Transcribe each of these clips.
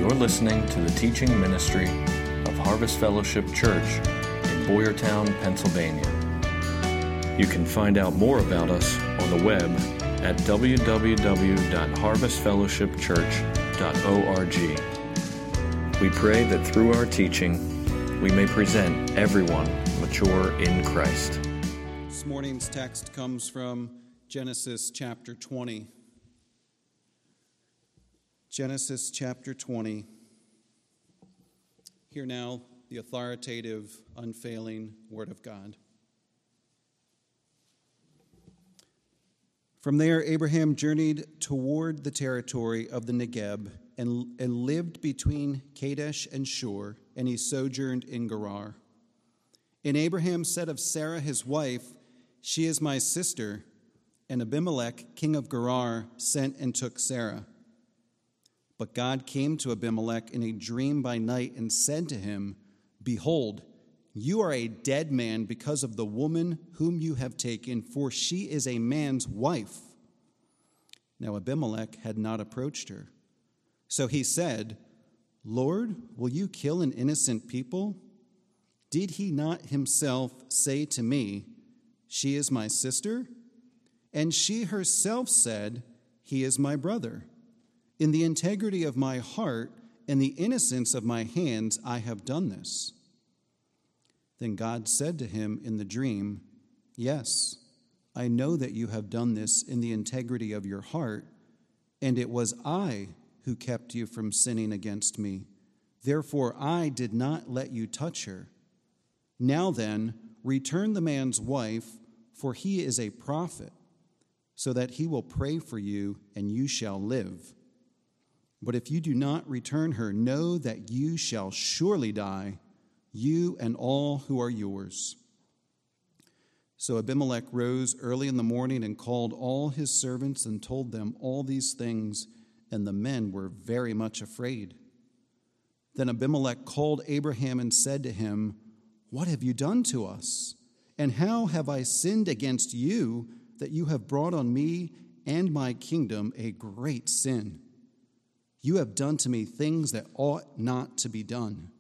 You're listening to the teaching ministry of Harvest Fellowship Church in Boyertown, Pennsylvania. You can find out more about us on the web at www.harvestfellowshipchurch.org. We pray that through our teaching, we may present everyone mature in Christ. This morning's text comes from Genesis chapter 20. Genesis chapter 20. Hear now the authoritative, unfailing Word of God. From there, Abraham journeyed toward the territory of the Negeb and lived between Kadesh and Shur, and he sojourned in Gerar. And Abraham said of Sarah his wife, "She is my sister." And Abimelech, king of Gerar, sent and took Sarah. But God came to Abimelech in a dream by night and said to him, "Behold, you are a dead man because of the woman whom you have taken, for she is a man's wife." Now Abimelech had not approached her. So he said, "Lord, will you kill an innocent people? Did he not himself say to me, 'She is my sister'? And she herself said, 'He is my brother.' In the integrity of my heart and the innocence of my hands, I have done this." Then God said to him in the dream, "Yes, I know that you have done this in the integrity of your heart, and it was I who kept you from sinning against me. Therefore, I did not let you touch her. Now then, return the man's wife, for he is a prophet, so that he will pray for you, and you shall live. But if you do not return her, know that you shall surely die, you and all who are yours." So Abimelech rose early in the morning and called all his servants and told them all these things, and the men were very much afraid. Then Abimelech called Abraham and said to him, "What have you done to us? And how have I sinned against you that you have brought on me and my kingdom a great sin? You have done to me things that ought not to be done."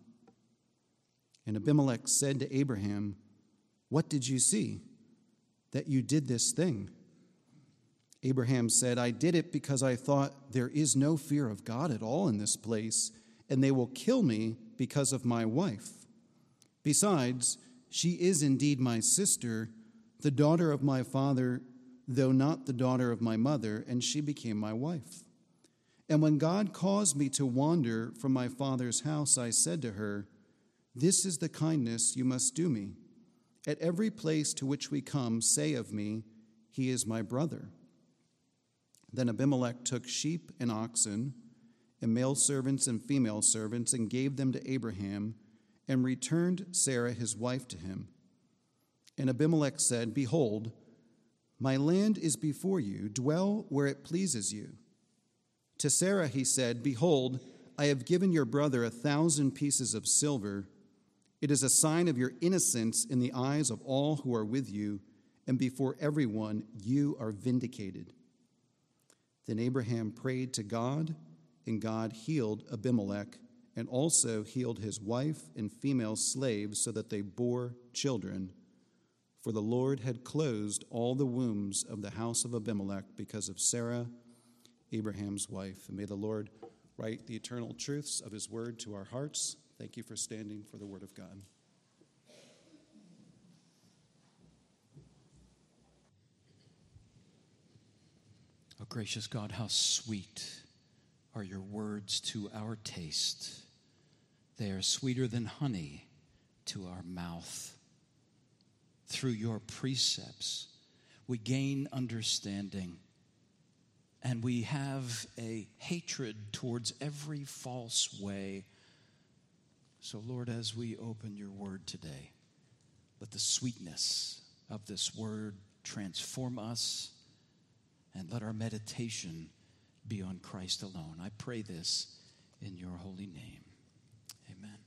And Abimelech said to Abraham, "What did you see, that you did this thing?" Abraham said, "I did it because I thought, there is no fear of God at all in this place, and they will kill me because of my wife. Besides, she is indeed my sister, the daughter of my father, though not the daughter of my mother, and she became my wife. And when God caused me to wander from my father's house, I said to her, 'This is the kindness you must do me. At every place to which we come, say of me, he is my brother.' Then Abimelech took sheep and oxen, and male servants and female servants, and gave them to Abraham, and returned Sarah his wife to him. And Abimelech said, 'Behold, my land is before you. Dwell where it pleases you.' To Sarah he said, 'Behold, I have given your brother 1,000 pieces of silver. It is a sign of your innocence in the eyes of all who are with you, and before everyone you are vindicated.' Then Abraham prayed to God, and God healed Abimelech, and also healed his wife and female slaves, so that they bore children. For the Lord had closed all the wombs of the house of Abimelech because of Sarah, Abraham's wife." And may the Lord write the eternal truths of his word to our hearts. Thank you for standing for the word of God. Oh, gracious God, how sweet are your words to our taste. They are sweeter than honey to our mouth. Through your precepts, we gain understanding, and we have a hatred towards every false way. So, Lord, as we open your word today, let the sweetness of this word transform us, and let our meditation be on Christ alone. I pray this in your holy name. Amen.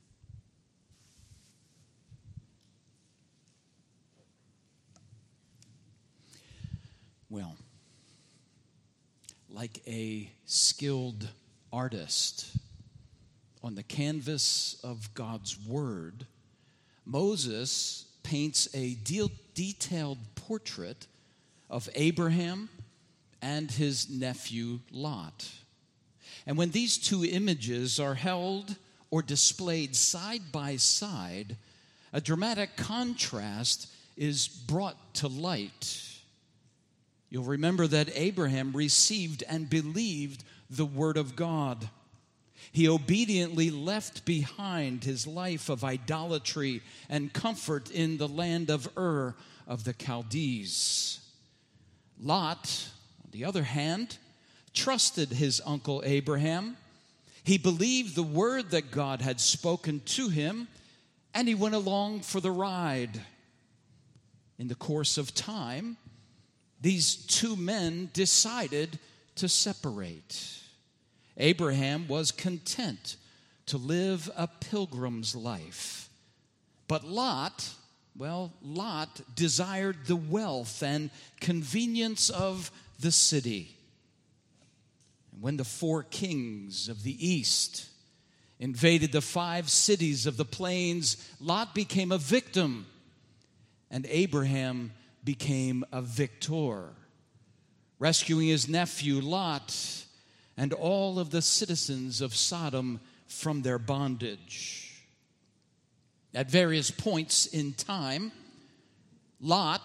Well, like a skilled artist, on the canvas of God's Word, Moses paints a detailed portrait of Abraham and his nephew Lot. And when these two images are held or displayed side by side, a dramatic contrast is brought to light. You'll remember that Abraham received and believed the Word of God. He obediently left behind his life of idolatry and comfort in the land of Ur of the Chaldees. Lot, on the other hand, trusted his uncle Abraham. He believed the word that God had spoken to him, and he went along for the ride. In the course of time, these two men decided to separate. Abraham was content to live a pilgrim's life. But Lot desired the wealth and convenience of the city. And when the 4 kings of the east invaded the 5 cities of the plains, Lot became a victim, and Abraham became a victor, rescuing his nephew Lot and all of the citizens of Sodom from their bondage. At various points in time, Lot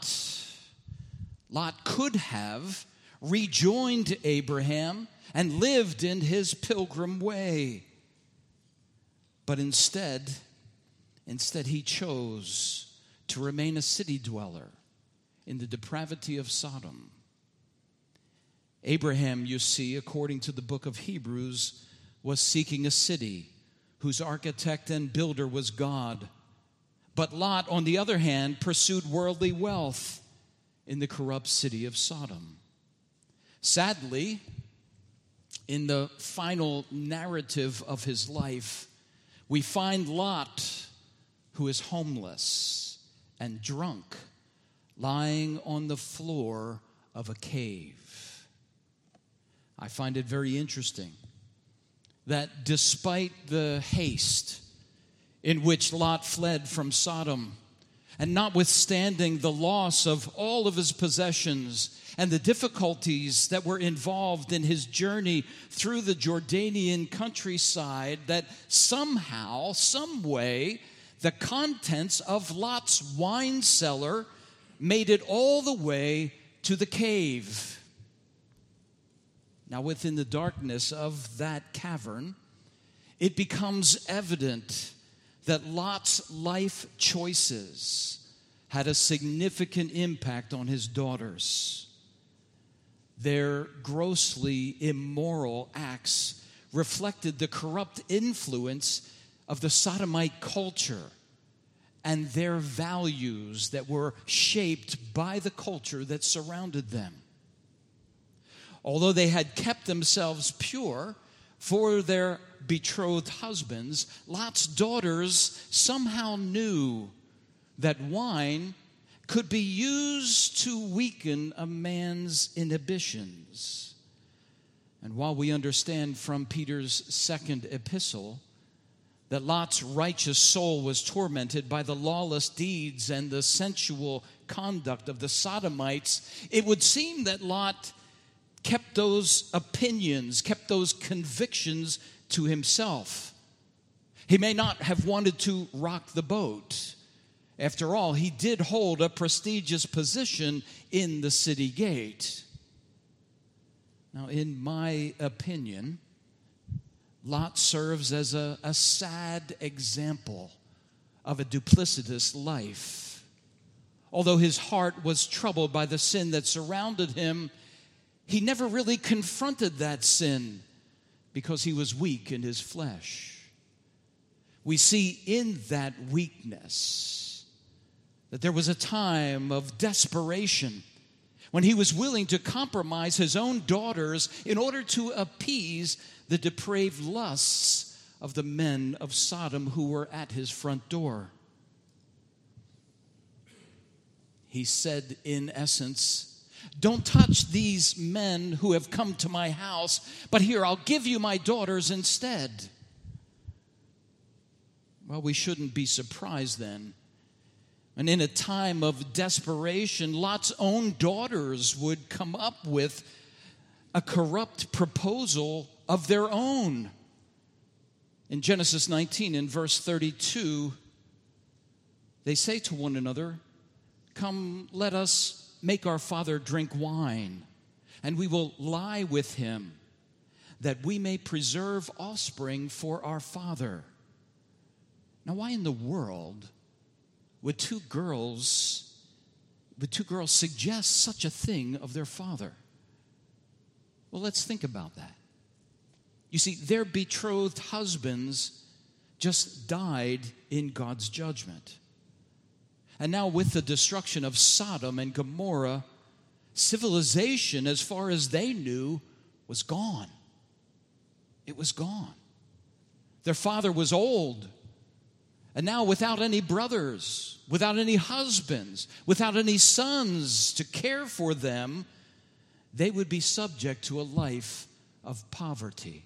could have rejoined Abraham and lived in his pilgrim way. But instead he chose to remain a city dweller in the depravity of Sodom. Abraham, you see, according to the book of Hebrews, was seeking a city whose architect and builder was God. But Lot, on the other hand, pursued worldly wealth in the corrupt city of Sodom. Sadly, in the final narrative of his life, we find Lot, who is homeless and drunk, lying on the floor of a cave. I find it very interesting that despite the haste in which Lot fled from Sodom, and notwithstanding the loss of all of his possessions and the difficulties that were involved in his journey through the Jordanian countryside, that somehow, some way, the contents of Lot's wine cellar made it all the way to the cave. Now, within the darkness of that cavern, it becomes evident that Lot's life choices had a significant impact on his daughters. Their grossly immoral acts reflected the corrupt influence of the Sodomite culture and their values that were shaped by the culture that surrounded them. Although they had kept themselves pure for their betrothed husbands, Lot's daughters somehow knew that wine could be used to weaken a man's inhibitions. And while we understand from Peter's second epistle that Lot's righteous soul was tormented by the lawless deeds and the sensual conduct of the Sodomites, it would seem that Lot kept those opinions, kept those convictions to himself. He may not have wanted to rock the boat. After all, he did hold a prestigious position in the city gate. Now, in my opinion, Lot serves as a sad example of a duplicitous life. Although his heart was troubled by the sin that surrounded him, he never really confronted that sin because he was weak in his flesh. We see in that weakness that there was a time of desperation when he was willing to compromise his own daughters in order to appease the depraved lusts of the men of Sodom who were at his front door. He said, in essence, "Don't touch these men who have come to my house, but here, I'll give you my daughters instead." Well, we shouldn't be surprised then. And in a time of desperation, Lot's own daughters would come up with a corrupt proposal of their own. In Genesis 19, in verse 32, they say to one another, "Come, let us make our father drink wine, and we will lie with him, that we may preserve offspring for our father." Now, why in the world would two girls suggest such a thing of their father? Well, let's think about that. You see, their betrothed husbands just died in God's judgment. And now with the destruction of Sodom and Gomorrah, civilization, as far as they knew, was gone. It was gone. Their father was old. And now without any brothers, without any husbands, without any sons to care for them, they would be subject to a life of poverty.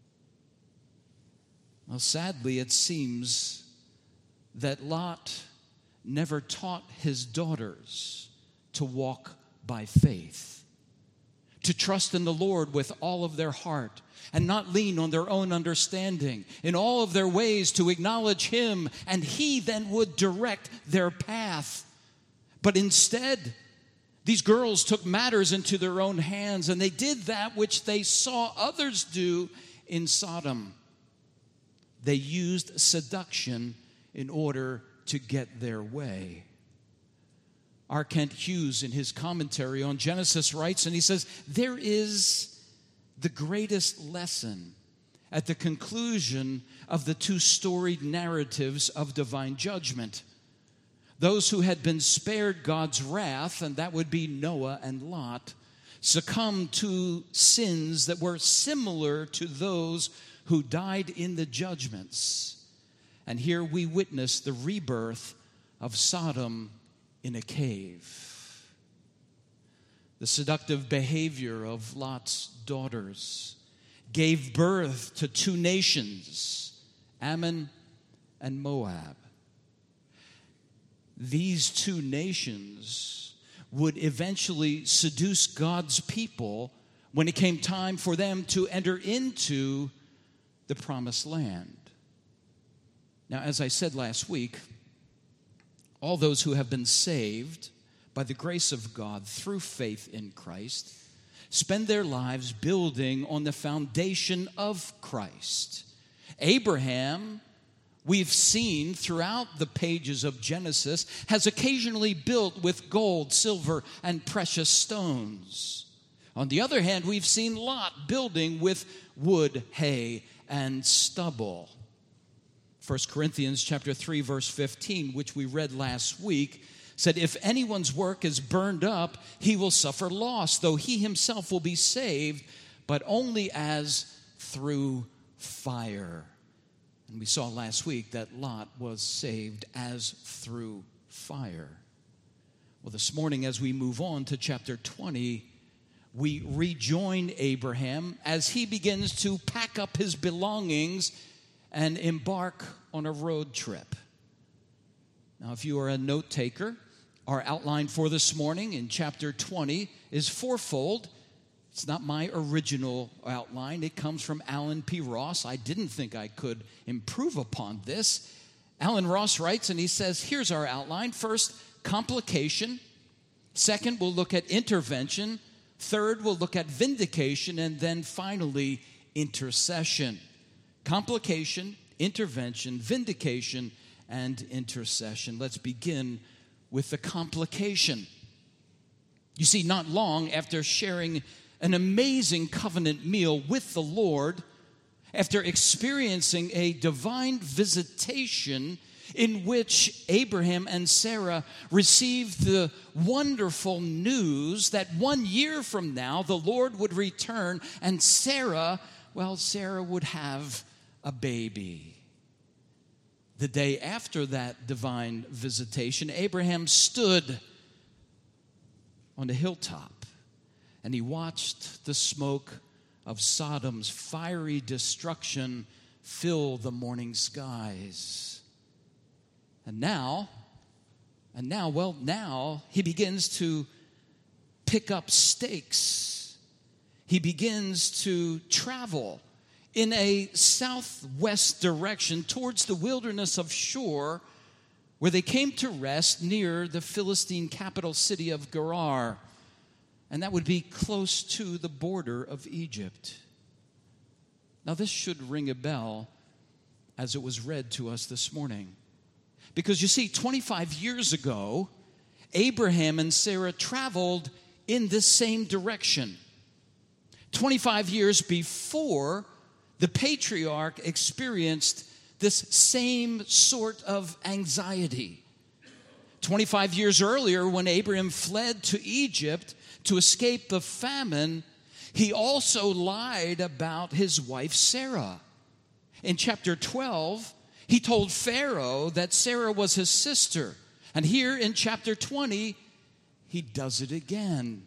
Well, sadly, it seems that Lot never taught his daughters to walk by faith, to trust in the Lord with all of their heart, and not lean on their own understanding. In all of their ways to acknowledge Him, and He then would direct their path. But instead, these girls took matters into their own hands, and they did that which they saw others do in Sodom. They used seduction in order to get their way. R. Kent Hughes, in his commentary on Genesis, writes, and he says, there is the greatest lesson at the conclusion of the two storied narratives of divine judgment. Those who had been spared God's wrath, and that would be Noah and Lot, succumbed to sins that were similar to those who died in the judgments. And here we witness the rebirth of Sodom in a cave. The seductive behavior of Lot's daughters gave birth to two nations, Ammon and Moab. These two nations would eventually seduce God's people when it came time for them to enter into the promised land. Now, as I said last week, all those who have been saved by the grace of God through faith in Christ spend their lives building on the foundation of Christ. Abraham, we've seen throughout the pages of Genesis, has occasionally built with gold, silver, and precious stones. On the other hand, we've seen Lot building with wood, hay, and stubble. 1 Corinthians chapter 3, verse 15, which we read last week, said, if anyone's work is burned up, he will suffer loss, though he himself will be saved, but only as through fire. And we saw last week that Lot was saved as through fire. Well, this morning as we move on to chapter 20, we rejoin Abraham as he begins to pack up his belongings and embark on a road trip. Now, if you are a note taker, our outline for this morning in chapter 20 is fourfold. It's not my original outline. It comes from Alan P. Ross. I didn't think I could improve upon this. Alan Ross writes, and he says, here's our outline. First, complication. Second, we'll look at intervention. Third, we'll look at vindication. And then finally, intercession. Complication, intervention, vindication, and intercession. Let's begin with the complication. You see, not long after sharing an amazing covenant meal with the Lord, after experiencing a divine visitation in which Abraham and Sarah received the wonderful news that 1 year from now the Lord would return and Sarah would have a baby. The day after that divine visitation, Abraham stood on a hilltop and he watched the smoke of Sodom's fiery destruction fill the morning skies. And now he begins to pick up stakes. He begins to travel in a southwest direction towards the wilderness of Shur, where they came to rest near the Philistine capital city of Gerar. And that would be close to the border of Egypt. Now, this should ring a bell as it was read to us this morning. Because you see, 25 years ago, Abraham and Sarah traveled in this same direction. 25 years before, the patriarch experienced this same sort of anxiety. 25 years earlier, when Abraham fled to Egypt to escape the famine, he also lied about his wife Sarah. In chapter 12, he told Pharaoh that Sarah was his sister. And here in chapter 20, he does it again.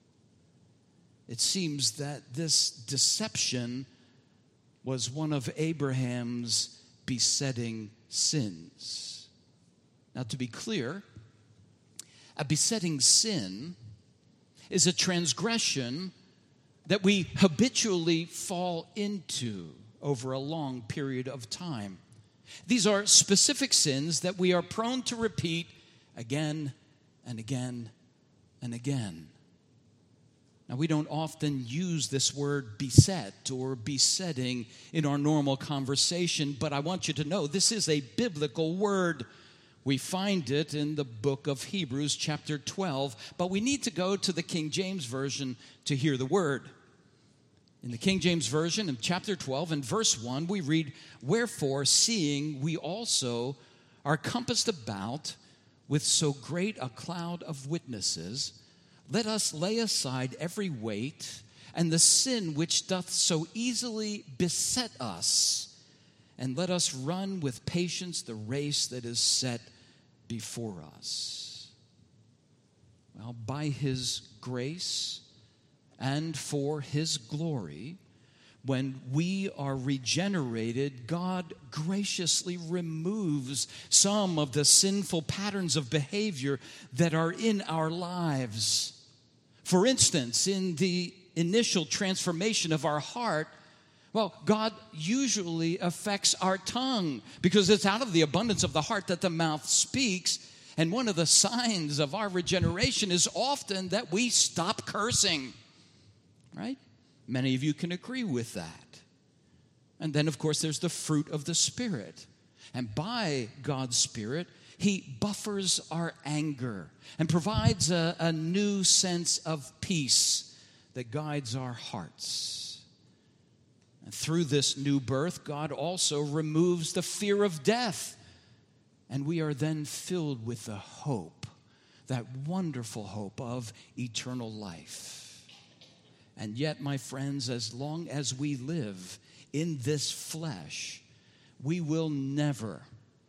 It seems that this deception was one of Abraham's besetting sins. Now, to be clear, a besetting sin is a transgression that we habitually fall into over a long period of time. These are specific sins that we are prone to repeat again and again and again. Now, we don't often use this word beset or besetting in our normal conversation, but I want you to know this is a biblical word. We find it in the book of Hebrews, chapter 12, but we need to go to the King James Version to hear the word. In the King James Version, in chapter 12, in verse 1, we read, "Wherefore, seeing we also are compassed about with so great a cloud of witnesses, let us lay aside every weight and the sin which doth so easily beset us, and let us run with patience the race that is set before us." Well, by his grace and for his glory, when we are regenerated, God graciously removes some of the sinful patterns of behavior that are in our lives. For instance, in the initial transformation of our heart, well, God usually affects our tongue because it's out of the abundance of the heart that the mouth speaks. And one of the signs of our regeneration is often that we stop cursing, right? Many of you can agree with that. And then, of course, there's the fruit of the Spirit. And by God's Spirit, he buffers our anger and provides a new sense of peace that guides our hearts. And through this new birth, God also removes the fear of death. And we are then filled with the hope, that wonderful hope of eternal life. And yet, my friends, as long as we live in this flesh, we will never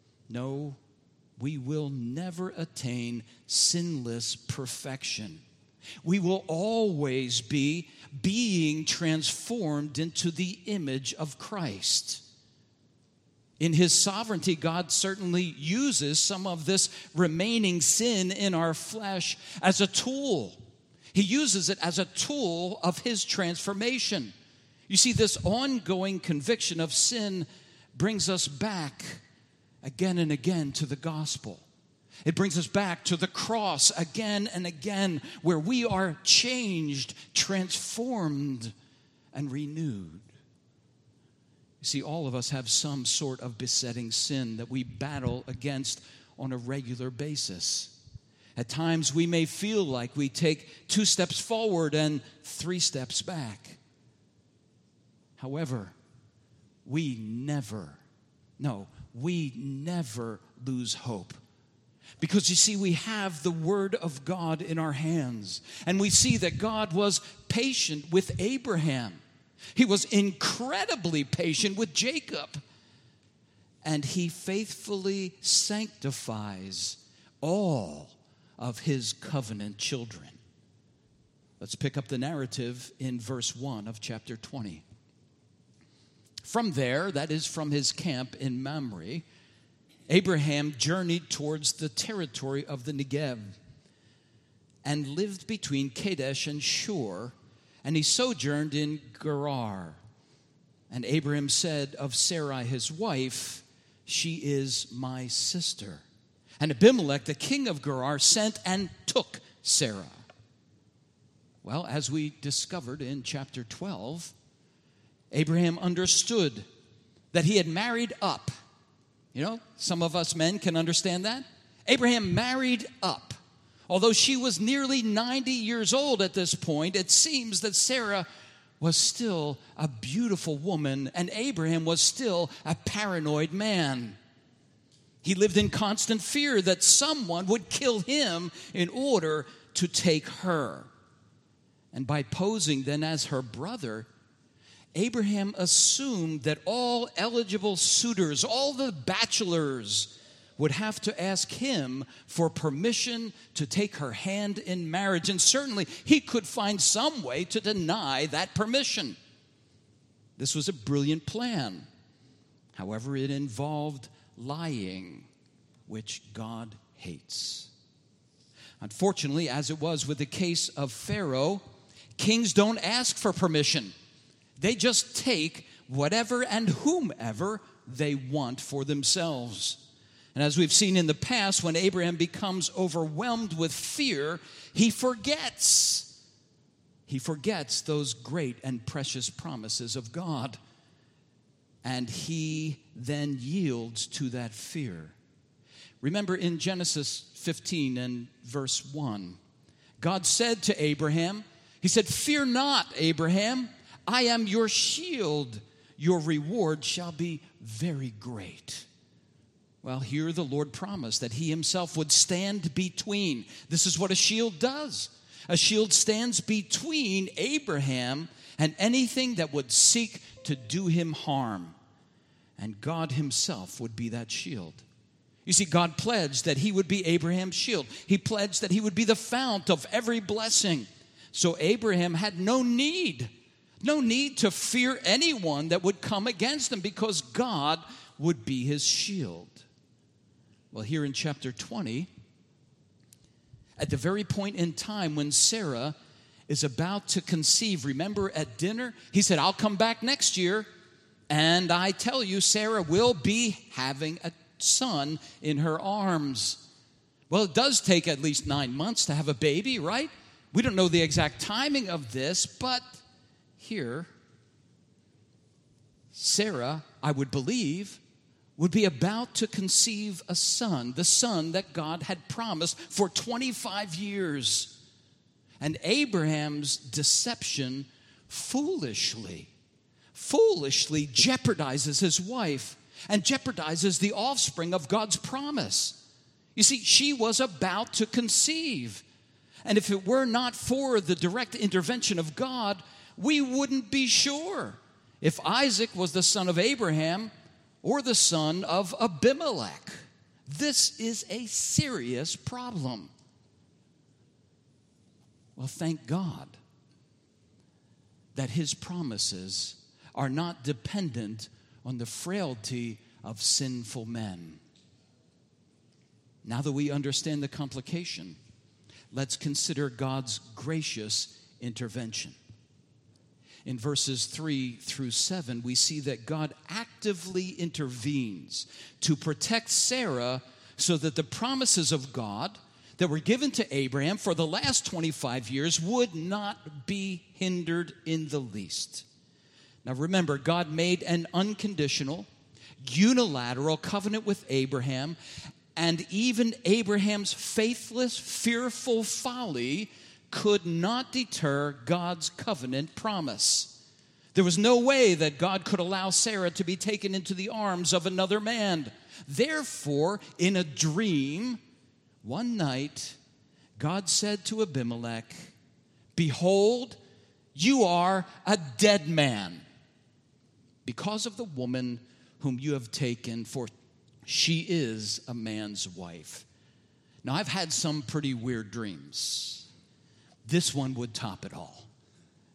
attain sinless perfection. We will always be being transformed into the image of Christ. In his sovereignty, God certainly uses some of this remaining sin in our flesh as a tool. He uses it as a tool of his transformation. You see, this ongoing conviction of sin brings us back again and again to the gospel. It brings us back to the cross again and again, where we are changed, transformed, and renewed. You see, all of us have some sort of besetting sin that we battle against on a regular basis. At times, we may feel like we take 2 steps forward and 3 steps back. However, we never lose hope. Because you see, we have the Word of God in our hands. And we see that God was patient with Abraham. He was incredibly patient with Jacob. And he faithfully sanctifies all of his covenant children. Let's pick up the narrative in verse 1 of chapter 20. From there, that is from his camp in Mamre, Abraham journeyed towards the territory of the Negev and lived between Kadesh and Shur, and he sojourned in Gerar. And Abraham said of Sarai his wife, "She is my sister." And Abimelech, the king of Gerar, sent and took Sarah. Well, as we discovered in chapter 12, Abraham understood that he had married up. You know, some of us men can understand that. Abraham married up. Although she was nearly 90 years old at this point, it seems that Sarah was still a beautiful woman, and Abraham was still a paranoid man. He lived in constant fear that someone would kill him in order to take her. And by posing then as her brother, Abraham assumed that all eligible suitors, all the bachelors, would have to ask him for permission to take her hand in marriage. And certainly he could find some way to deny that permission. This was a brilliant plan. However, it involved lying, which God hates. Unfortunately, as it was with the case of Pharaoh, kings don't ask for permission. They just take whatever and whomever they want for themselves. And as we've seen in the past, when Abraham becomes overwhelmed with fear, he forgets. He forgets those great and precious promises of God. And he then yields to that fear. Remember in Genesis 15 and verse 1, God said to Abraham, he said, "Fear not, Abraham, I am your shield. Your reward shall be very great." Well, here the Lord promised that he himself would stand between. This is what a shield does. A shield stands between Abraham and anything that would seek to do him harm. And God himself would be that shield. You see, God pledged that he would be Abraham's shield. He pledged that he would be the fount of every blessing. So Abraham had no need to fear anyone that would come against him, because God would be his shield. Well, here in chapter 20, at the very point in time when Sarah is about to conceive, remember at dinner, he said, "I'll come back next year, and I tell you, Sarah will be having a son in her arms." Well, it does take at least 9 months to have a baby, right? We don't know the exact timing of this, but here, Sarah, I would believe, would be about to conceive a son, the son that God had promised for 25 years. And Abraham's deception foolishly jeopardizes his wife and jeopardizes the offspring of God's promise. You see, she was about to conceive. And if it were not for the direct intervention of God, we wouldn't be sure if Isaac was the son of Abraham or the son of Abimelech. This is a serious problem. Well, thank God that his promises are not dependent on the frailty of sinful men. Now that we understand the complication, let's consider God's gracious intervention. In verses 3 through 7, we see that God actively intervenes to protect Sarah so that the promises of God that were given to Abraham for the last 25 years would not be hindered in the least. Now remember, God made an unconditional, unilateral covenant with Abraham, and even Abraham's faithless, fearful folly could not deter God's covenant promise. There was no way that God could allow Sarah to be taken into the arms of another man. Therefore, in a dream, one night, God said to Abimelech, "Behold, you are a dead man because of the woman whom you have taken, for she is a man's wife." Now, I've had some pretty weird dreams. This one would top it all.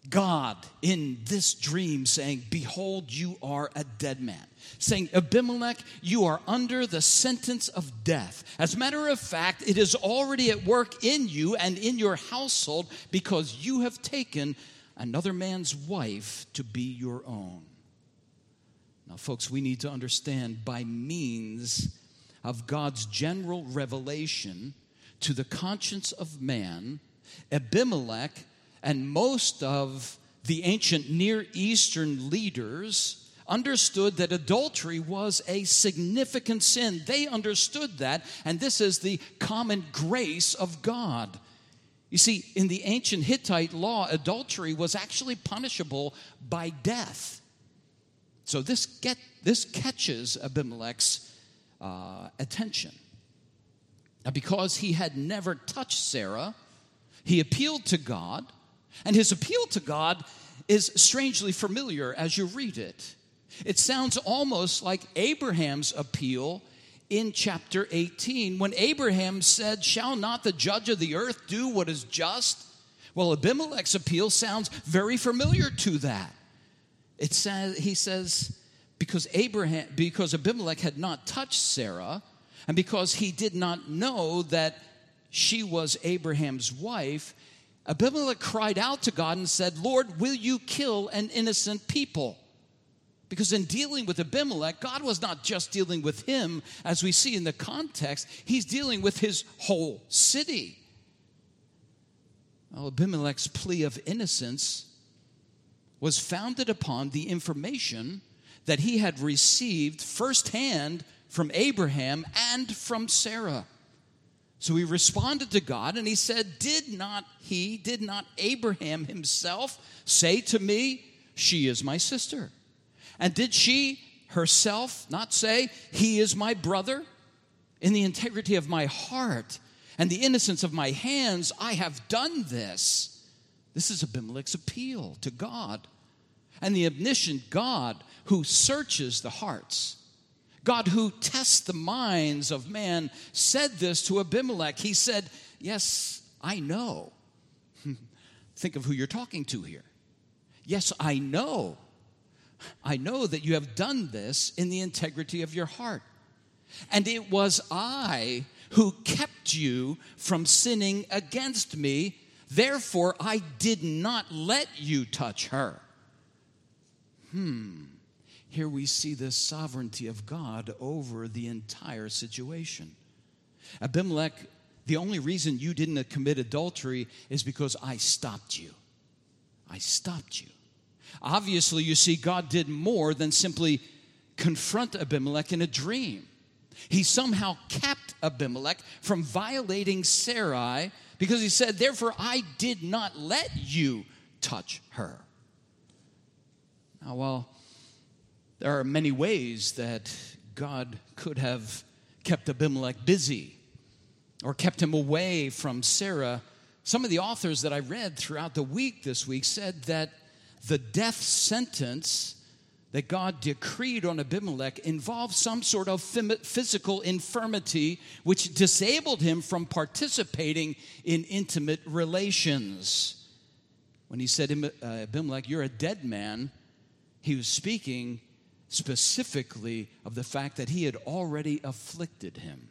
God in this dream saying, behold, you are a dead man. Saying, Abimelech, you are under the sentence of death. As a matter of fact, it is already at work in you and in your household because you have taken another man's wife to be your own. Now, folks, we need to understand by means of God's general revelation to the conscience of man, Abimelech and most of the ancient Near Eastern leaders understood that adultery was a significant sin. They understood that, and this is the common grace of God. You see, in the ancient Hittite law, adultery was actually punishable by death. So this catches Abimelech's attention. Now, because he had never touched Sarah, he appealed to God, and his appeal to God is strangely familiar as you read it. It sounds almost like Abraham's appeal in chapter 18, when Abraham said, shall not the judge of the earth do what is just? Well, Abimelech's appeal sounds very familiar to that. It says, he says, because Abimelech had not touched Sarah, and because he did not know that she was Abraham's wife, Abimelech cried out to God and said, Lord, will you kill an innocent people? Because in dealing with Abimelech, God was not just dealing with him, as we see in the context, he's dealing with his whole city. Well, Abimelech's plea of innocence was founded upon the information that he had received firsthand from Abraham and from Sarah. So he responded to God and he said, did not Abraham himself say to me, she is my sister? And did she herself not say, he is my brother? In the integrity of my heart and the innocence of my hands, I have done this. This is Abimelech's appeal to God. And the omniscient God who searches the hearts, God who tests the minds of man, said this to Abimelech. He said, yes, I know. Think of who you're talking to here. Yes, I know. I know that you have done this in the integrity of your heart. And it was I who kept you from sinning against me. Therefore, I did not let you touch her. Here we see the sovereignty of God over the entire situation. Abimelech, the only reason you didn't commit adultery is because I stopped you. I stopped you. Obviously, you see, God did more than simply confront Abimelech in a dream. He somehow kept Abimelech from violating Sarai because he said, therefore, I did not let you touch her. Now, while there are many ways that God could have kept Abimelech busy or kept him away from Sarah, some of the authors that I read throughout the week this week said that the death sentence that God decreed on Abimelech involved some sort of physical infirmity which disabled him from participating in intimate relations. When he said, Abimelech, you're a dead man, he was speaking specifically of the fact that he had already afflicted him.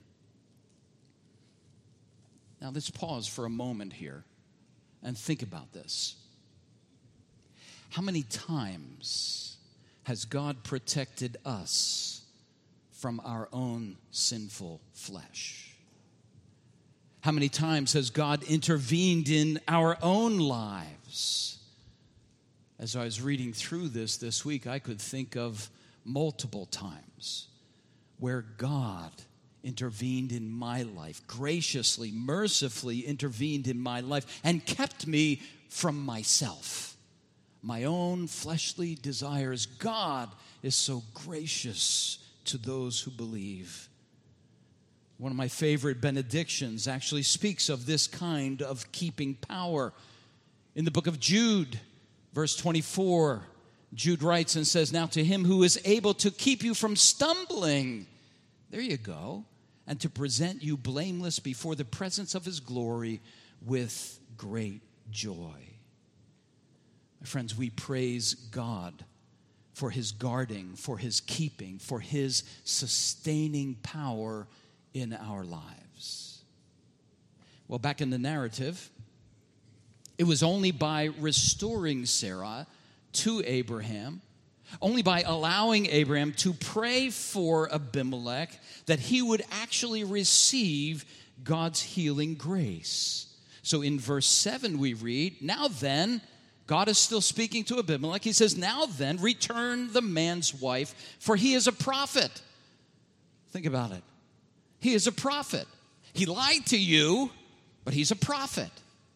Now let's pause for a moment here and think about this. How many times has God protected us from our own sinful flesh? How many times has God intervened in our own lives? As I was reading through this week, I could think of multiple times where God intervened in my life, graciously, mercifully intervened in my life and kept me from myself. My own fleshly desires. God is so gracious to those who believe. One of my favorite benedictions actually speaks of this kind of keeping power. In the book of Jude, verse 24, Jude writes and says, now to him who is able to keep you from stumbling, there you go, and to present you blameless before the presence of his glory with great joy. My friends, we praise God for his guarding, for his keeping, for his sustaining power in our lives. Well, back in the narrative, it was only by restoring Sarah to Abraham, only by allowing Abraham to pray for Abimelech, that he would actually receive God's healing grace. So in verse 7 we read, "Now then," God is still speaking to Abimelech. He says, "Now then, return the man's wife, for he is a prophet." Think about it. He is a prophet. He lied to you, but he's a prophet.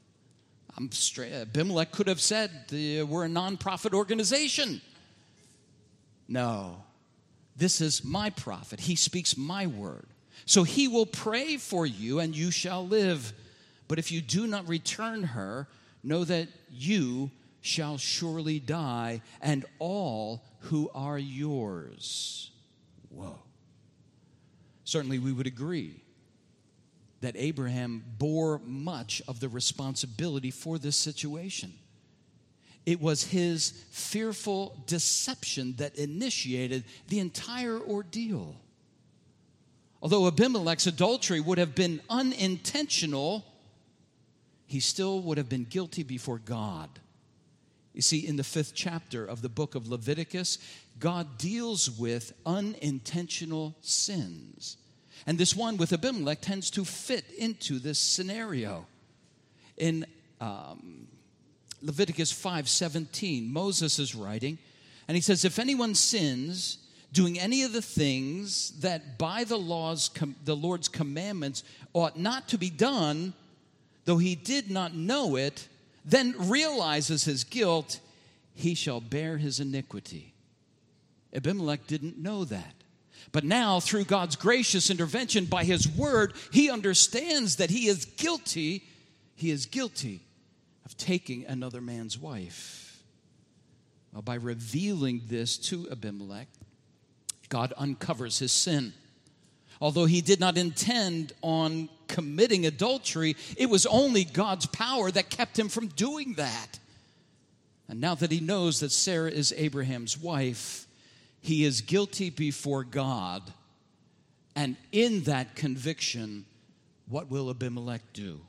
Abimelech could have said, we're a non-profit organization. No, this is my prophet. He speaks my word. So he will pray for you, and you shall live. But if you do not return her, know that you shall surely die, and all who are yours. Whoa. Certainly we would agree that Abraham bore much of the responsibility for this situation. It was his fearful deception that initiated the entire ordeal. Although Abimelech's adultery would have been unintentional, he still would have been guilty before God. You see, in the 5th chapter of the book of Leviticus, God deals with unintentional sins. And this one with Abimelech tends to fit into this scenario. In Leviticus 5:17, Moses is writing, and he says, "If anyone sins doing any of the things that by the Lord's commandments ought not to be done, though he did not know it, then realizes his guilt, he shall bear his iniquity." Abimelech didn't know that. But now, through God's gracious intervention by his word, he understands that he is guilty. He is guilty of taking another man's wife. Well, by revealing this to Abimelech, God uncovers his sin. Although he did not intend on committing adultery, it was only God's power that kept him from doing that. And now that he knows that Sarah is Abraham's wife, he is guilty before God. And in that conviction, what will Abimelech do?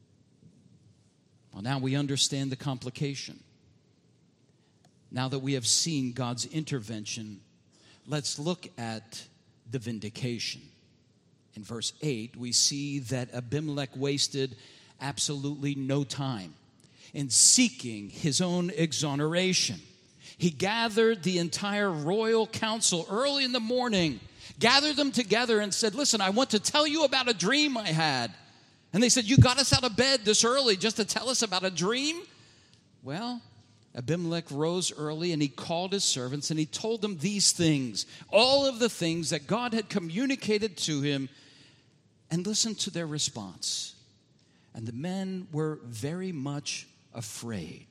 Well, now we understand the complication. Now that we have seen God's intervention, let's look at the vindication. In verse 8, we see that Abimelech wasted absolutely no time in seeking his own exoneration. He gathered the entire royal council early in the morning, gathered them together and said, "Listen, I want to tell you about a dream I had." And they said, "You got us out of bed this early just to tell us about a dream?" Well, Abimelech rose early and he called his servants and he told them these things, all of the things that God had communicated to him. And listen to their response. And the men were very much afraid.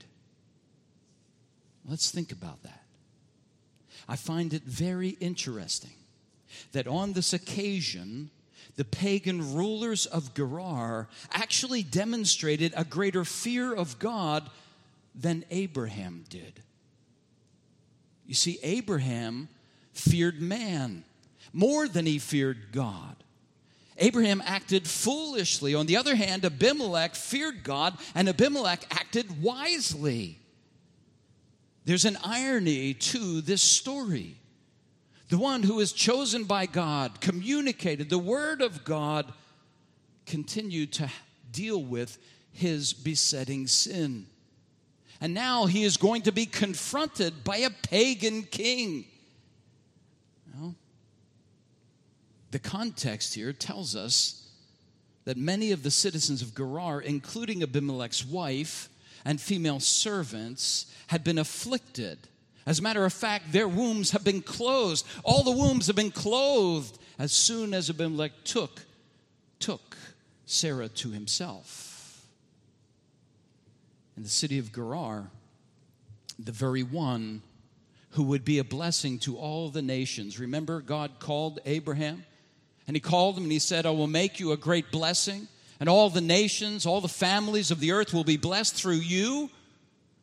Let's think about that. I find it very interesting that on this occasion, the pagan rulers of Gerar actually demonstrated a greater fear of God than Abraham did. You see, Abraham feared man more than he feared God. Abraham acted foolishly. On the other hand, Abimelech feared God, and Abimelech acted wisely. There's an irony to this story. The one who is chosen by God, communicated the word of God, continued to deal with his besetting sin. And now he is going to be confronted by a pagan king. Well, the context here tells us that many of the citizens of Gerar, including Abimelech's wife and female servants, had been afflicted. As a matter of fact, their wombs have been closed. All the wombs have been clothed as soon as Abimelech took Sarah to himself. In the city of Gerar, the very one who would be a blessing to all the nations. Remember, God called Abraham, and he called him and he said, "I will make you a great blessing, and all the nations, all the families of the earth will be blessed through you."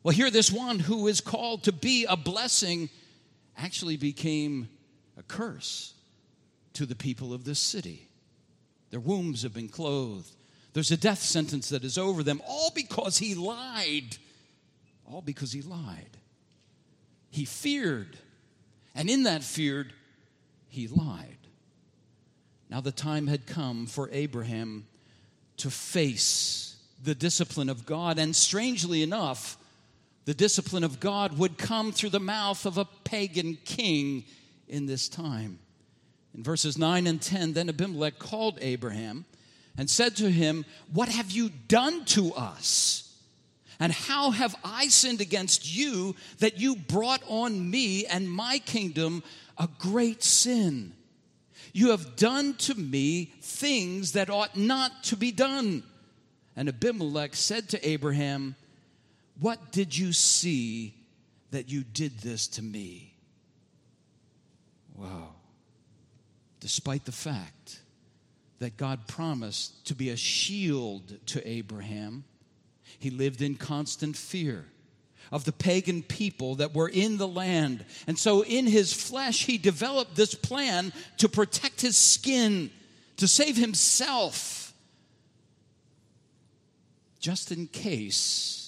Well, here this one who is called to be a blessing actually became a curse to the people of this city. Their wombs have been clothed. There's a death sentence that is over them, all because he lied. All because he lied. He feared, and in that fear, he lied. Now the time had come for Abraham to face the discipline of God, and strangely enough, the discipline of God would come through the mouth of a pagan king in this time. In verses 9 and 10, then Abimelech called Abraham and said to him, "What have you done to us? And how have I sinned against you that you brought on me and my kingdom a great sin? You have done to me things that ought not to be done." And Abimelech said to Abraham, "What did you see that you did this to me?" Wow. Despite the fact that God promised to be a shield to Abraham, he lived in constant fear of the pagan people that were in the land. And so in his flesh, he developed this plan to protect his skin, to save himself, just in case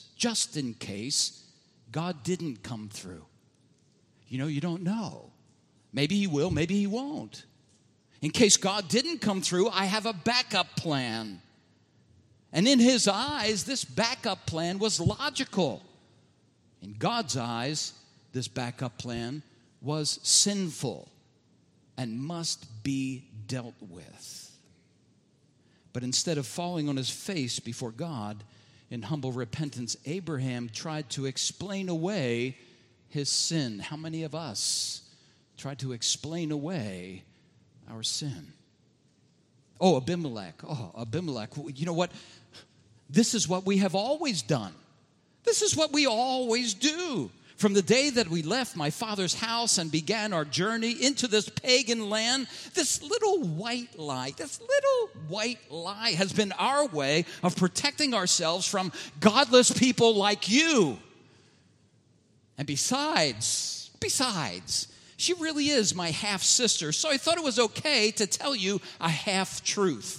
God didn't come through. You don't know. Maybe he will, maybe he won't. In case God didn't come through, I have a backup plan. And in his eyes, this backup plan was logical. In God's eyes, this backup plan was sinful and must be dealt with. But instead of falling on his face before God in humble repentance, Abraham tried to explain away his sin. How many of us tried to explain away our sin? Abimelech. You know what? This is what we have always done. This is what we always do. From the day that we left my father's house and began our journey into this pagan land, this little white lie has been our way of protecting ourselves from godless people like you. And besides, she really is my half-sister, so I thought it was okay to tell you a half-truth.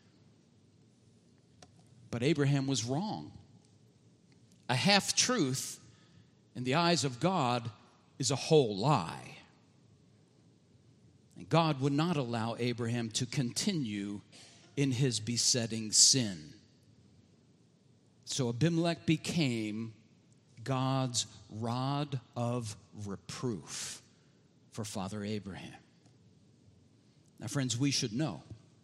But Abraham was wrong. A half-truth in the eyes of God is a whole lie. And God would not allow Abraham to continue in his besetting sin. So Abimelech became God's rod of reproof for Father Abraham. Now, friends, we should know.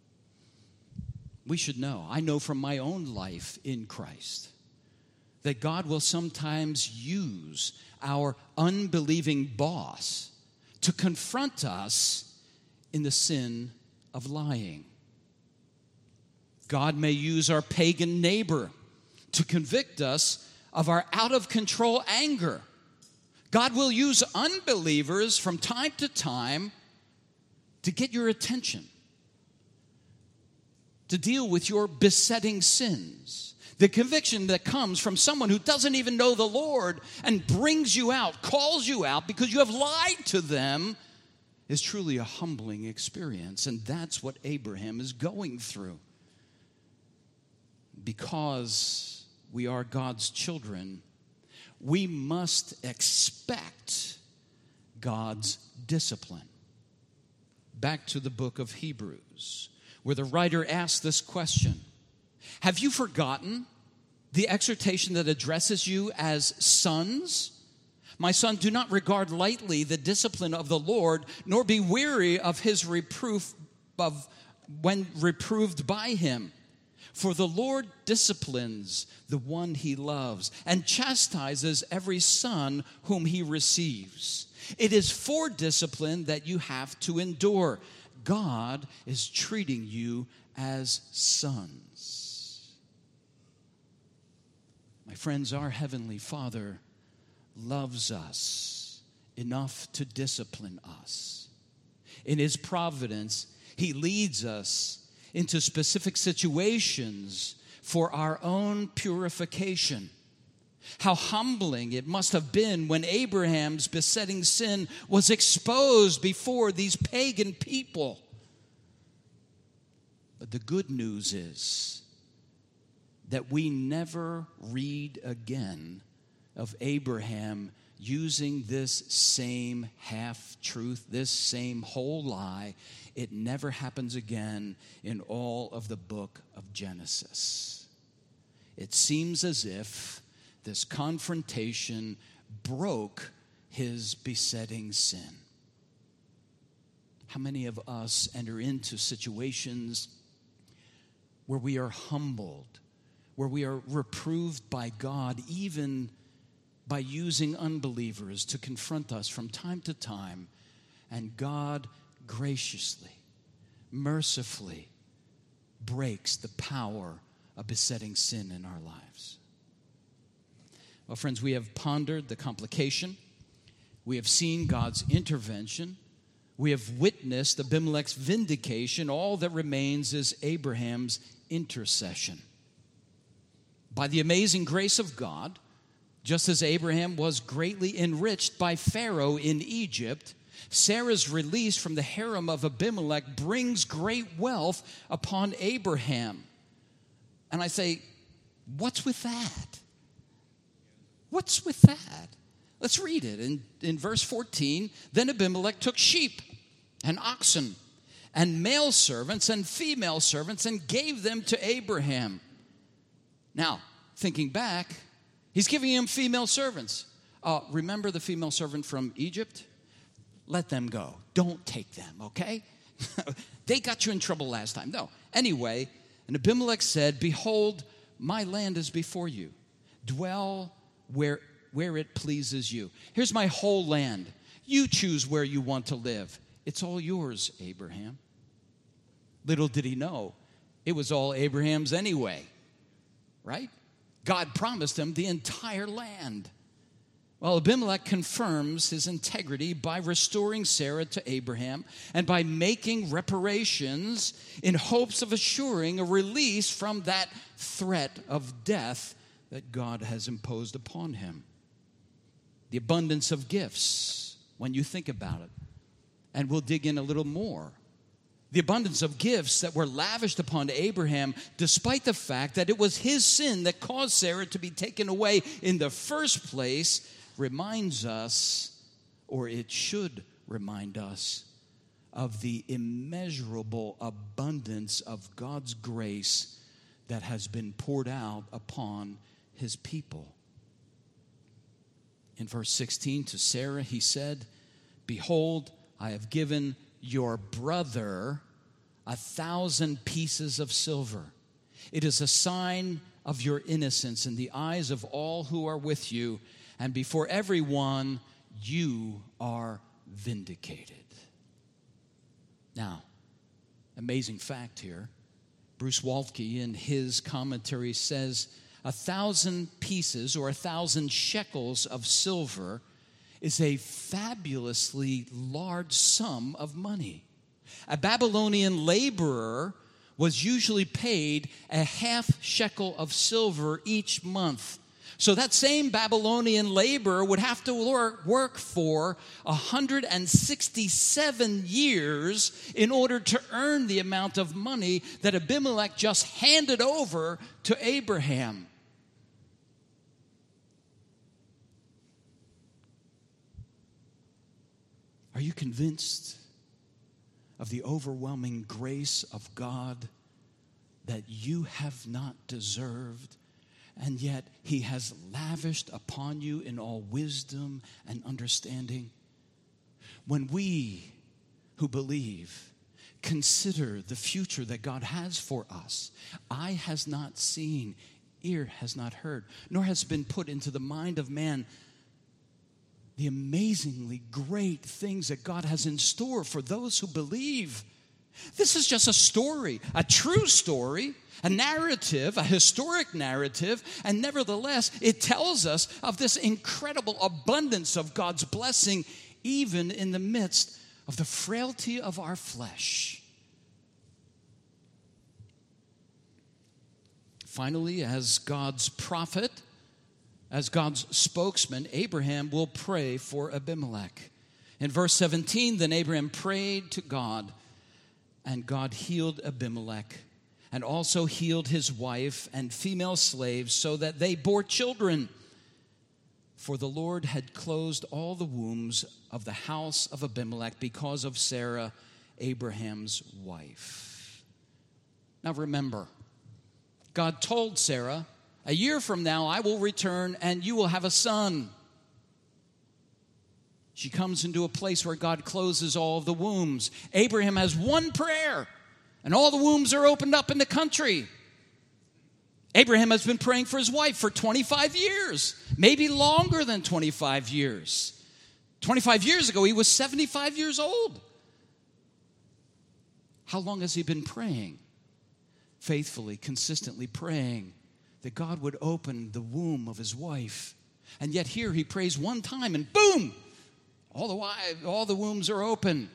We should know. I know from my own life in Christ that God will sometimes use our unbelieving boss to confront us in the sin of lying. God may use our pagan neighbor to convict us of our out-of-control anger. God will use unbelievers from time to time to get your attention, to deal with your besetting sins. The conviction that comes from someone who doesn't even know the Lord and brings you out, calls you out because you have lied to them, is truly a humbling experience. And that's what Abraham is going through. Because we are God's children, we must expect God's discipline. Back to the book of Hebrews, where the writer asks this question: have you forgotten the exhortation that addresses you as sons? My son, do not regard lightly the discipline of the Lord, nor be weary of his reproof when reproved by him. For the Lord disciplines the one he loves and chastises every son whom he receives. It is for discipline that you have to endure. God is treating you as sons. My friends, our Heavenly Father loves us enough to discipline us. In his providence, he leads us into specific situations for our own purification. How humbling it must have been when Abraham's besetting sin was exposed before these pagan people. But the good news is that we never read again of Abraham using this same half-truth, this same whole lie. It never happens again in all of the book of Genesis. It seems as if this confrontation broke his besetting sin. How many of us enter into situations where we are humbled, where we are reproved by God, even by using unbelievers to confront us from time to time, and God graciously, mercifully breaks the power of besetting sin in our lives? Well, friends, we have pondered the complication. We have seen God's intervention. We have witnessed Abimelech's vindication. All that remains is Abraham's intercession. By the amazing grace of God, just as Abraham was greatly enriched by Pharaoh in Egypt, Sarah's release from the harem of Abimelech brings great wealth upon Abraham. And I say, what's with that? What's with that? Let's read it. In verse 14, then Abimelech took sheep and oxen and male servants and female servants and gave them to Abraham. Now, thinking back, he's giving him female servants. Remember the female servant from Egypt? Let them go. Don't take them, okay? They got you in trouble last time. No. Anyway, and Abimelech said, behold, my land is before you. Dwell where it pleases you. Here's my whole land. You choose where you want to live. It's all yours, Abraham. Little did he know, it was all Abraham's anyway, right? God promised him the entire land. Well, Abimelech confirms his integrity by restoring Sarah to Abraham and by making reparations in hopes of assuring a release from that threat of death that God has imposed upon him. The abundance of gifts, when you think about it, and we'll dig in a little more. The abundance of gifts that were lavished upon Abraham, despite the fact that it was his sin that caused Sarah to be taken away in the first place, reminds us, or it should remind us, of the immeasurable abundance of God's grace that has been poured out upon his people. In verse 16, to Sarah he said, behold, I have given your brother 1,000 pieces of silver. It is a sign of your innocence in the eyes of all who are with you, and before everyone you are vindicated. Now, amazing fact here. Bruce Waltke in his commentary says 1,000 pieces or 1,000 shekels of silver is a fabulously large sum of money. A Babylonian laborer was usually paid a half shekel of silver each month. So that same Babylonian laborer would have to work for 167 years in order to earn the amount of money that Abimelech just handed over to Abraham. Are you convinced of the overwhelming grace of God that you have not deserved, and yet he has lavished upon you in all wisdom and understanding? When we who believe consider the future that God has for us, eye has not seen, ear has not heard, nor has been put into the mind of man the amazingly great things that God has in store for those who believe. This is just a story, a true story, a narrative, a historic narrative, and nevertheless, it tells us of this incredible abundance of God's blessing, even in the midst of the frailty of our flesh. Finally, as God's prophet, As God's spokesman, Abraham will pray for Abimelech. In verse 17, then Abraham prayed to God, and God healed Abimelech, and also healed his wife and female slaves, so that they bore children. For the Lord had closed all the wombs of the house of Abimelech because of Sarah, Abraham's wife. Now remember, God told Sarah, a year from now I will return and you will have a son. She comes into a place where God closes all of the wombs. Abraham has one prayer, and all the wombs are opened up in the country. Abraham has been praying for his wife for 25 years, maybe longer than 25 years. 25 years ago, he was 75 years old. How long has he been praying? Faithfully, consistently praying that God would open the womb of his wife. And yet here he prays one time and boom, all the wombs are open.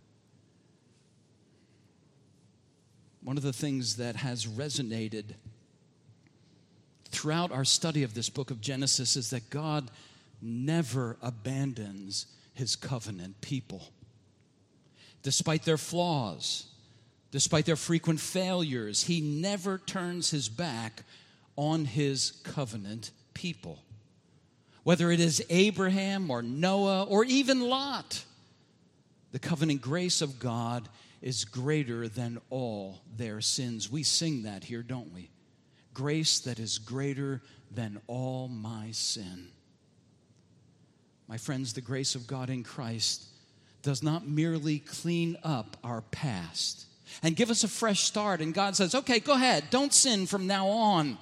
One of the things that has resonated throughout our study of this book of Genesis is that God never abandons his covenant people. Despite their flaws, despite their frequent failures, he never turns his back on his covenant people. Whether it is Abraham or Noah or even Lot, the covenant grace of God is greater than all their sins. We sing that here, don't we? Grace that is greater than all my sin. My friends, the grace of God in Christ does not merely clean up our past and give us a fresh start, and God says, okay, go ahead, don't sin from now on.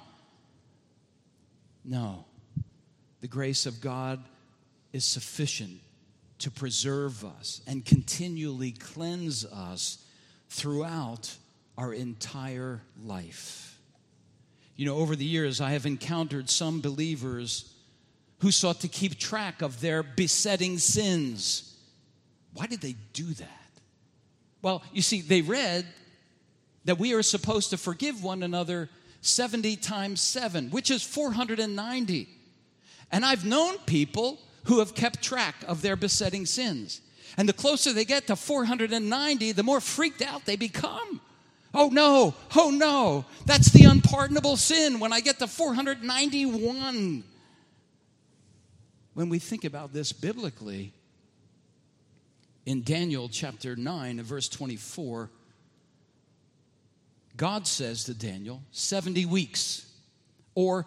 No, the grace of God is sufficient to preserve us and continually cleanse us throughout our entire life. You know, over the years, I have encountered some believers who sought to keep track of their besetting sins. Why did they do that? Well, you see, they read that we are supposed to forgive one another 70 times 7, which is 490. And I've known people who have kept track of their besetting sins. And the closer they get to 490, the more freaked out they become. Oh no, that's the unpardonable sin when I get to 491. When we think about this biblically, in Daniel chapter 9 and verse 24, God says to Daniel, 70 weeks or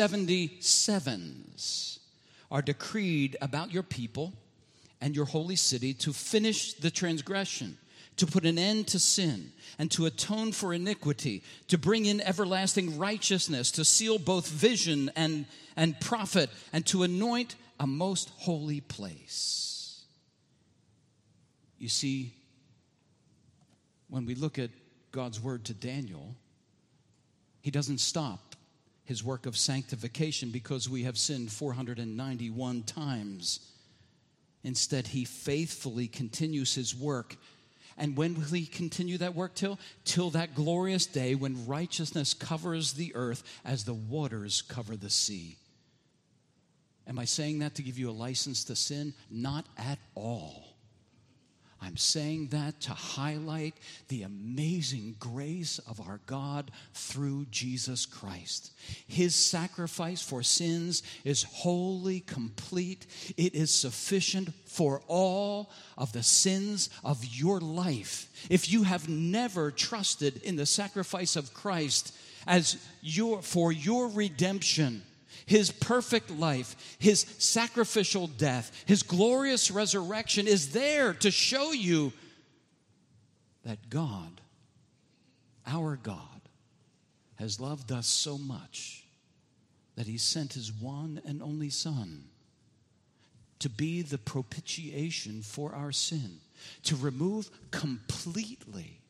77s are decreed about your people and your holy city to finish the transgression, to put an end to sin, and to atone for iniquity, to bring in everlasting righteousness, to seal both vision and prophet, and to anoint a most holy place. You see, when we look at God's word to Daniel, he doesn't stop his work of sanctification because we have sinned 491 times. Instead, he faithfully continues his work. And when will he continue that work till? Till that glorious day when righteousness covers the earth as the waters cover the sea. Am I saying that to give you a license to sin? Not at all. I'm saying that to highlight the amazing grace of our God through Jesus Christ. His sacrifice for sins is wholly complete. It is sufficient for all of the sins of your life. If you have never trusted in the sacrifice of Christ for your redemption, his perfect life, his sacrificial death, his glorious resurrection is there to show you that God, our God, has loved us so much that he sent his one and only Son to be the propitiation for our sin, to remove completely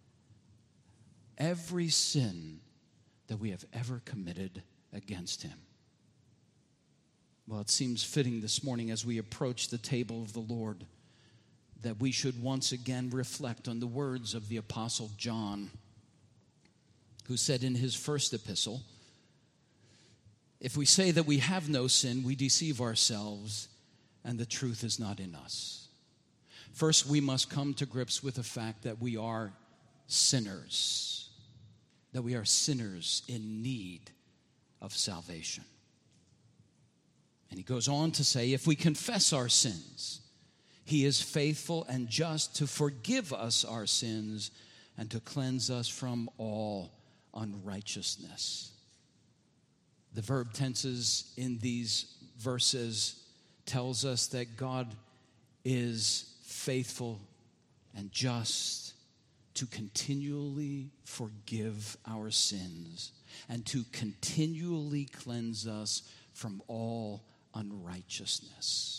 every sin that we have ever committed against him. Well, it seems fitting this morning as we approach the table of the Lord that we should once again reflect on the words of the Apostle John, who said in his first epistle, If we say that we have no sin, we deceive ourselves, and the truth is not in us. First, we must come to grips with the fact that we are sinners, that we are sinners in need of salvation. And he goes on to say, if we confess our sins, he is faithful and just to forgive us our sins and to cleanse us from all unrighteousness. The verb tenses in these verses tells us that God is faithful and just to continually forgive our sins and to continually cleanse us from all unrighteousness.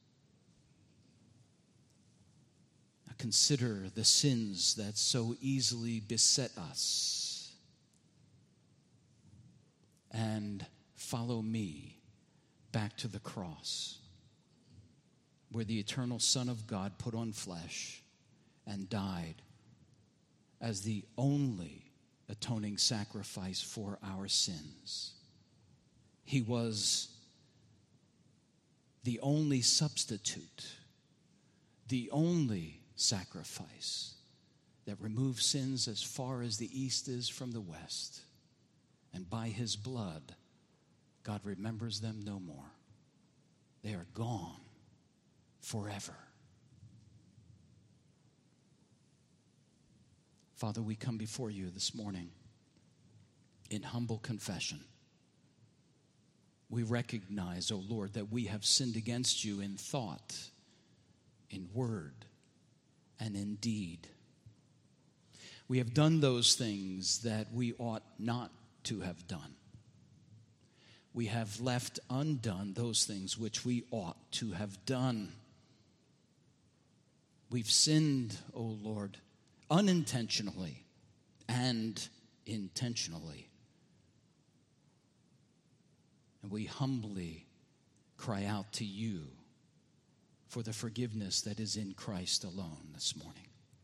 Now consider the sins that so easily beset us and follow me back to the cross, where the eternal Son of God put on flesh and died as the only atoning sacrifice for our sins. He was the only substitute, the only sacrifice that removes sins as far as the east is from the west. And by his blood, God remembers them no more. They are gone forever. Father, we come before you this morning in humble confession. We recognize, O Lord, that we have sinned against you in thought, in word, and in deed. We have done those things that we ought not to have done. We have left undone those things which we ought to have done. We've sinned, O Lord, unintentionally and intentionally. And we humbly cry out to you for the forgiveness that is in Christ alone this morning.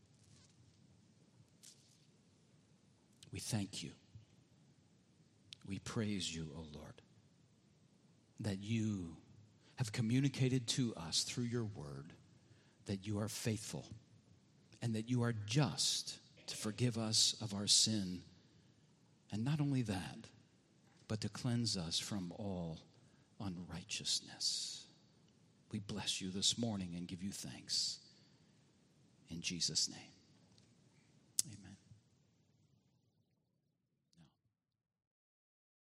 We thank you. We praise you, O Lord, that you have communicated to us through your word that you are faithful and that you are just to forgive us of our sin. And not only that, but to cleanse us from all unrighteousness. We bless you this morning and give you thanks. In Jesus' name.